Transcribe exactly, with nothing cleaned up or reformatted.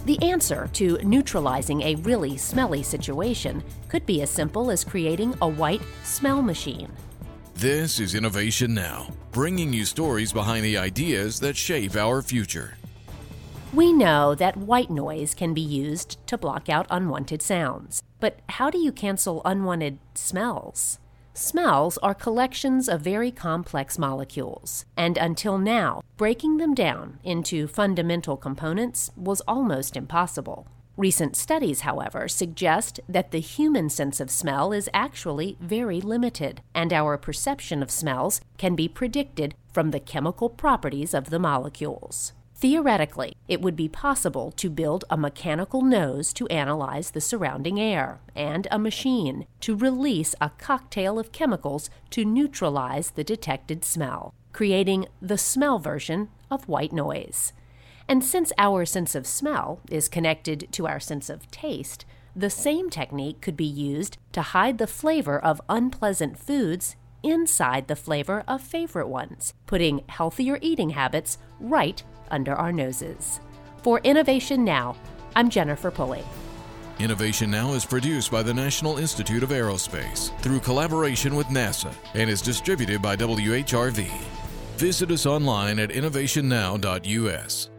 The answer to neutralizing a really smelly situation could be as simple as creating a white smell machine. This is Innovation Now, bringing you stories behind the ideas that shape our future. We know that white noise can be used to block out unwanted sounds, but how do you cancel unwanted smells? Smells are collections of very complex molecules, and until now, breaking them down into fundamental components was almost impossible. Recent studies, however, suggest that the human sense of smell is actually very limited, and our perception of smells can be predicted from the chemical properties of the molecules. Theoretically, it would be possible to build a mechanical nose to analyze the surrounding air, and a machine to release a cocktail of chemicals to neutralize the detected smell, creating the smell version of white noise. And since our sense of smell is connected to our sense of taste, the same technique could be used to hide the flavor of unpleasant foods inside the flavor of favorite ones, putting healthier eating habits right under our noses. For Innovation Now, I'm Jennifer Pulley. Innovation Now is produced by the National Institute of Aerospace through collaboration with NASA and is distributed by W H R V. Visit us online at innovation now dot U S.